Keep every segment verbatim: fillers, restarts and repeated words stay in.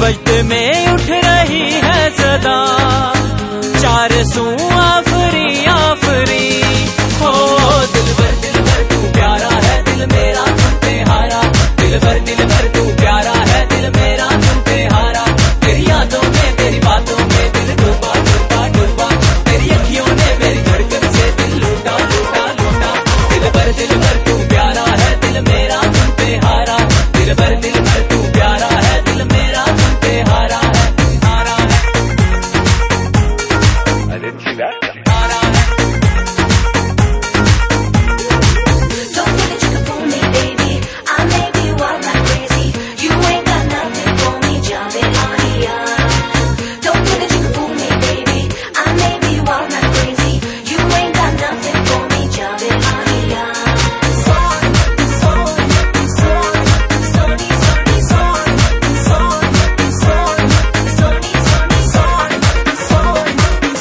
बजते में उठ रही है सदा, चार सू आफरी आफरी। हो दिल भर दिल भर तू प्यारा है, दिल मेरा तुम पे हारा। दिल भर दिल भर तू प्यारा है, दिल मेरा तुम पे हारा। तेरी यादों में तेरी बातों में दिल डूबा डूबा डूबा। तेरी अखियों ने मेरी धड़कन से दिल लूटा लूटा लूटा। दिल भर दिल भर तू प्यारा है, दिल मेरा तुम पे हारा। दिल भर दिल भर तू प्यारा है, दिल मेरा तुम पे हारा है, हारा है। I didn't see that. हारा है। Don't think that you can fool me, baby. I may be wild like crazy. You ain't got nothing for me, Jamilania. Don't think that you can fool me, baby. I may be wild like crazy. You ain't got nothing for me, Jamilania. Son, son, son, sonny, sonny, son, son, son, sonny, sonny, son, son,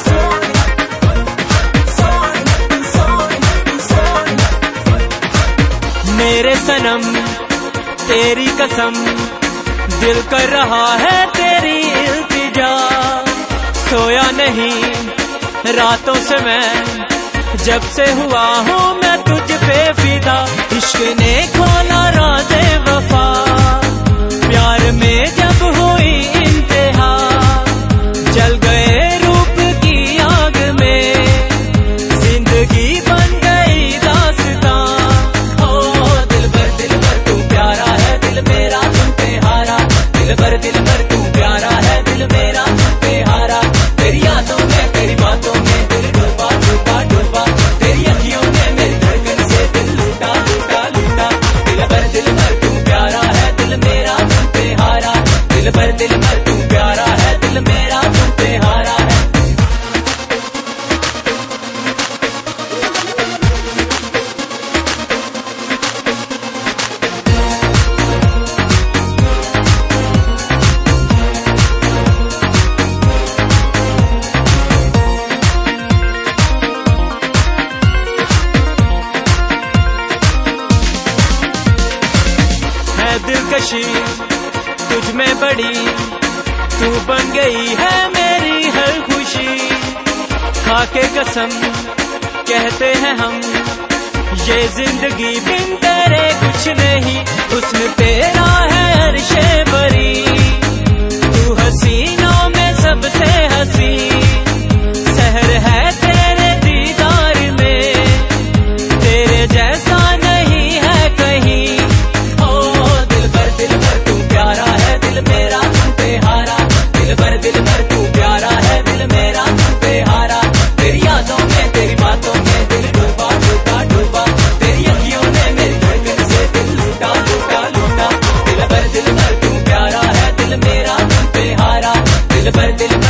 son, son, son. मेरे सनम तेरी कसम, दिल कर रहा है तेरी इल्तिजा। सोया नहीं रातों से मैं, जब से हुआ हूँ मैं तुझ पे फिदा। इश्क ने खोला राज़े वफा, प्यार में जब हुई इंतहा। जल गए रूप की आग में, जिंदगी बन गई दास्तां। ओ दिल भर दिल भर तू प्यारा है, दिल मेरा तुम पे हारा। दिल भर दिल भर तू प्यारा है, दिल मेरा तुम पे हारा। तेरी यादों में तेरी बातों में दिल डूबा डूबा डूबा। तेरी अखियों ने मेरी धड़कन से दिल लूटा लूटा लूटा। दिल भर दिल भर तू प्यारा है, दिल मेरा तुम पे हारा। दिल भर दिल भर तू प्यारा है, दिल मेरा तुम पे हारा है। है दिलकशी तुझ में बड़ी, तू बन गई है मेरी हर खुशी। खाके कसम कहते हैं हम, ये जिंदगी बिन तेरे कुछ नहीं। हुस्न तेरा है अर्शे बरी, तू हसीनों में सबसे हसी। सहर है तेरे दीदार में, तेरे जैसा नहीं है कहीं। दिल भर दिल भर तू प्यारा है, दिल मेरा तुम पे हारा। दिल भर दिल भर तू प्यारा है, दिल मेरा तुम पे हारा। तेरी यादों में तेरी बातों में दिल डूबा डूबा डूबा। तेरी अखियों ने मेरी धड़कन से दिल लूटा लूटा लूटा। दिल भर दिल भर तू प्यारा है, दिल मेरा तुम पे हारा। दिल भर दिल